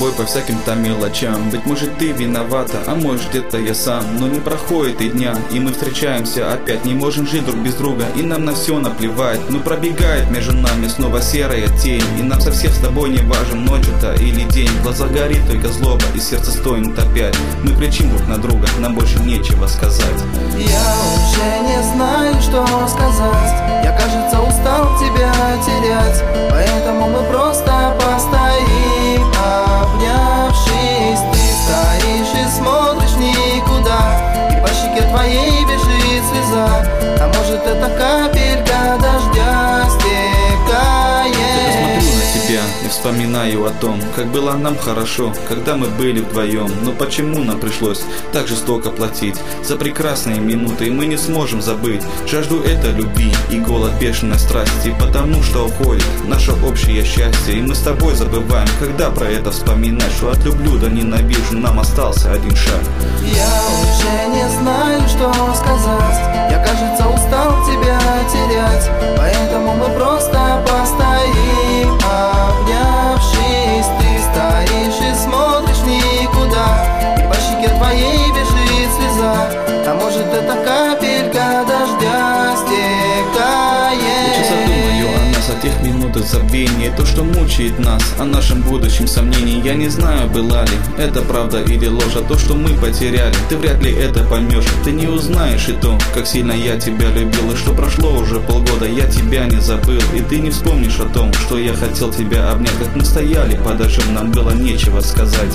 тобой по всяким там мелочам. Быть может ты виновата, а может где-то я сам. Но не проходит и дня, и мы встречаемся опять. Не можем жить друг без друга, и нам на все наплевать. Но пробегает между нами снова серая тень, и нам со всех с тобой не важен, ночь это или день. В глазах горит только злоба, и сердце стонет опять. Мы кричим друг на друга, нам больше нечего сказать. Я уже не знаю, что сказать. Я, кажется, устал тебя терять. Поэтому мы просто постоим, обнявшись. Ты стоишь и смотришь никуда, и по щеке твоей бежит слеза. А может это капелька дождя стекает. Я смотрю на тебя и вспоминаю о том, как было нам хорошо, когда мы были вдвоем. Но почему нам пришлось так жестоко платить за прекрасные минуты, и мы не сможем забыть жажду этой любви и голод бешеной страсти, потому что уходит наше общее счастье, и мы с тобой забываем, когда про это вспоминаешь, что от люблю до ненавижу нам остался один шаг. Я уже не знаю, что сказать. Я, кажется, устал тебя терять. Поэтому мы просто постоим, обнявшись. Ты стоишь и смотришь никуда, и по щеке твоей бежит слеза. А может это капелька дождя стекает. Я часто думаю о нас, о тех минутах забвения, то, что мучает нас, о нашем будущем сомнении. Я не знаю, была ли это правда или ложь, а то, что мы потеряли, ты вряд ли это поймешь. Ты не узнаешь и то, как сильно я тебя любил, и что прошло уже полгода, я тебя не забыл. И ты не вспомнишь о том, что я хотел тебя обнять, как мы стояли под дождем, нам было нечего сказать.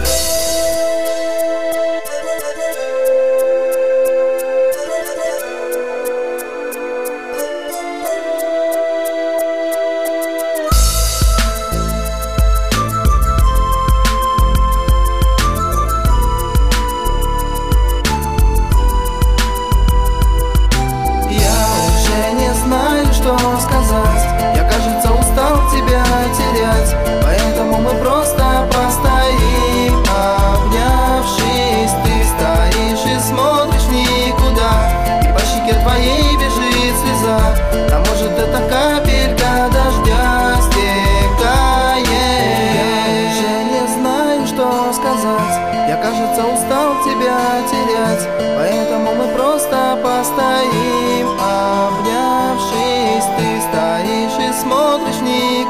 Что сказать? Я, кажется, устал тебя терять. Поэтому мы просто постоим, обнявшись. Ты стоишь и смотришь никуда, и по щеке твоей бежит слеза. А может это капелька дождя стекает. Я уже не знаю, что сказать. Я, кажется, устал тебя терять. Поэтому мы просто постоим, обнявшись. Ты стоишь и смотришь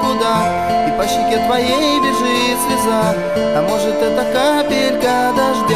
никуда, и по щеке твоей бежит слеза. А может это капелька дождя.